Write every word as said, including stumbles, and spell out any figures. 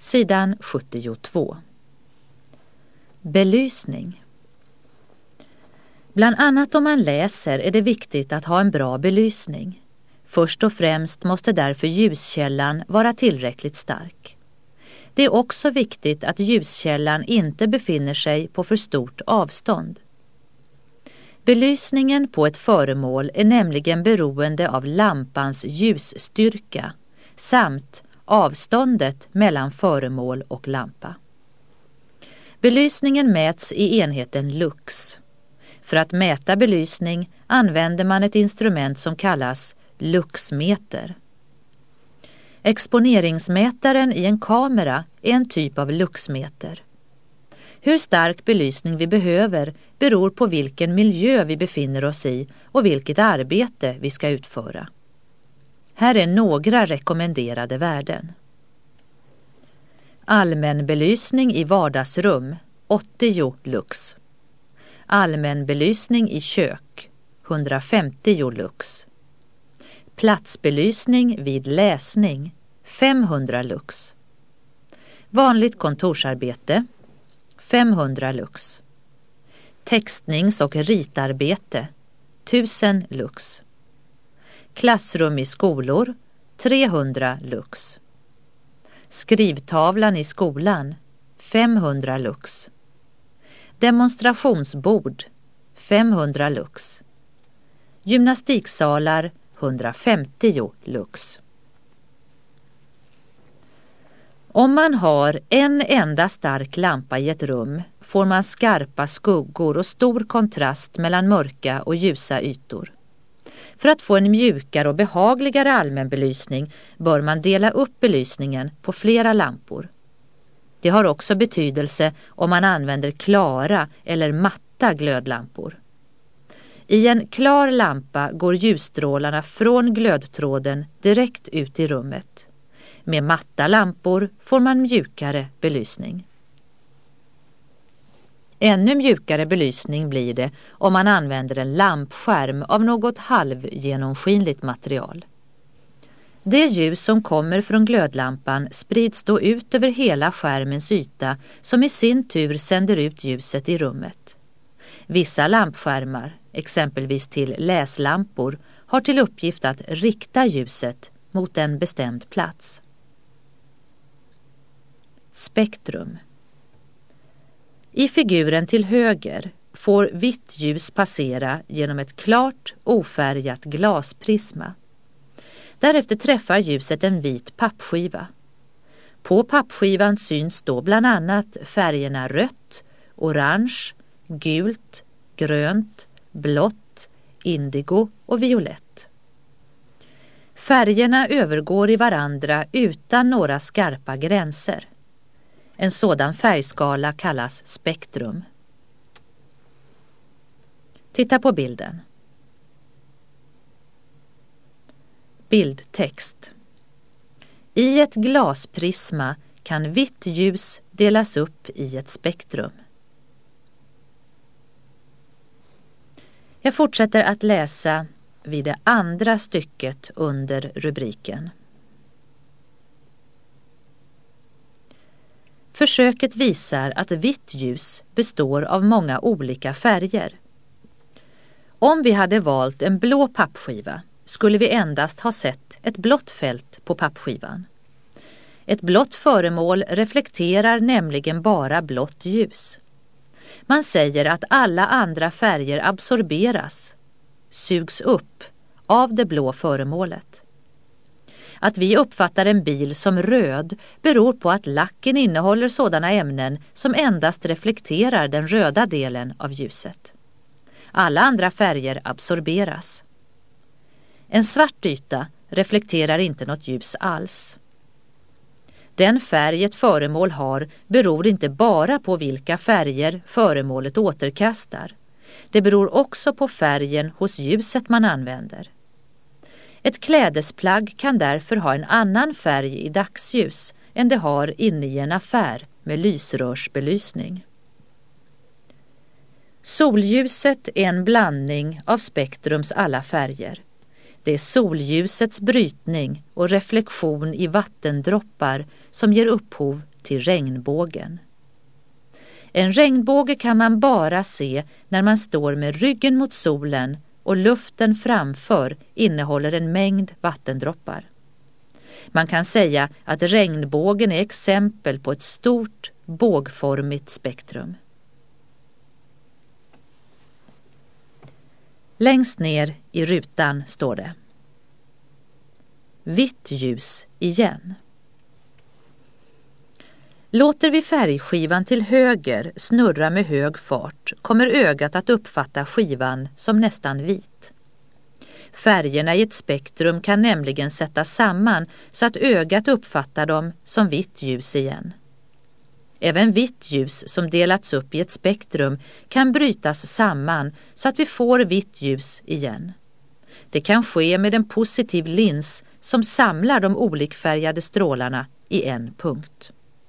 Sidan sjuttiotvå. Belysning. Bland annat om man läser är det viktigt att ha en bra belysning. Först och främst måste därför ljuskällan vara tillräckligt stark. Det är också viktigt att ljuskällan inte befinner sig på för stort avstånd. Belysningen på ett föremål är nämligen beroende av lampans ljusstyrka samt avståndet mellan föremål och lampa. Belysningen mäts i enheten lux. För att mäta belysning använder man ett instrument som kallas luxmeter. Exponeringsmätaren i en kamera är en typ av luxmeter. Hur stark belysning vi behöver beror på vilken miljö vi befinner oss i och vilket arbete vi ska utföra. Här är några rekommenderade värden. Allmän belysning i vardagsrum åttio lux. Allmän belysning i kök hundrafemtio lux. Platsbelysning vid läsning femhundra lux. Vanligt kontorsarbete femhundra lux. Textnings- och ritarbete tusen lux. Klassrum i skolor trehundra lux. Skrivtavlan i skolan femhundra lux. Demonstrationsbord femhundra lux. Gymnastiksalar hundrafemtio lux. Om man har en enda stark lampa i ett rum får man skarpa skuggor och stor kontrast mellan mörka och ljusa ytor. För att få en mjukare och behagligare allmänbelysning bör man dela upp belysningen på flera lampor. Det har också betydelse om man använder klara eller matta glödlampor. I en klar lampa går ljusstrålarna från glödtråden direkt ut i rummet. Med matta lampor får man mjukare belysning. Ännu mjukare belysning blir det om man använder en lampskärm av något halvgenomskinligt material. Det ljus som kommer från glödlampan sprids då ut över hela skärmens yta som i sin tur sänder ut ljuset i rummet. Vissa lampskärmar, exempelvis till läslampor, har till uppgift att rikta ljuset mot en bestämd plats. Spektrum. I figuren till höger får vitt ljus passera genom ett klart, ofärgat glasprisma. Därefter träffar ljuset en vit pappskiva. På pappskivan syns då bland annat färgerna rött, orange, gult, grönt, blått, indigo och violett. Färgerna övergår i varandra utan några skarpa gränser. En sådan färgskala kallas spektrum. Titta på bilden. Bildtext. I ett glasprisma kan vitt ljus delas upp i ett spektrum. Jag fortsätter att läsa vid det andra stycket under rubriken. Försöket visar att vitt ljus består av många olika färger. Om vi hade valt en blå pappskiva skulle vi endast ha sett ett blått fält på pappskivan. Ett blått föremål reflekterar nämligen bara blått ljus. Man säger att alla andra färger absorberas, sugs upp av det blå föremålet. Att vi uppfattar en bil som röd beror på att lacken innehåller sådana ämnen som endast reflekterar den röda delen av ljuset. Alla andra färger absorberas. En svart yta reflekterar inte något ljus alls. Den färg ett föremål har beror inte bara på vilka färger föremålet återkastar. Det beror också på färgen hos ljuset man använder. Ett klädesplagg kan därför ha en annan färg i dagsljus än det har inne i en affär med lysrörsbelysning. Solljuset är en blandning av spektrums alla färger. Det är solljusets brytning och reflektion i vattendroppar som ger upphov till regnbågen. En regnbåge kan man bara se när man står med ryggen mot solen och luften framför innehåller en mängd vattendroppar. Man kan säga att regnbågen är exempel på ett stort bågformigt spektrum. Längst ner i rutan står det: vitt ljus igen. Låter vi färgskivan till höger snurra med hög fart kommer ögat att uppfatta skivan som nästan vit. Färgerna i ett spektrum kan nämligen sättas samman så att ögat uppfattar dem som vitt ljus igen. Även vitt ljus som delats upp i ett spektrum kan brytas samman så att vi får vitt ljus igen. Det kan ske med en positiv lins som samlar de olikfärgade strålarna i en punkt.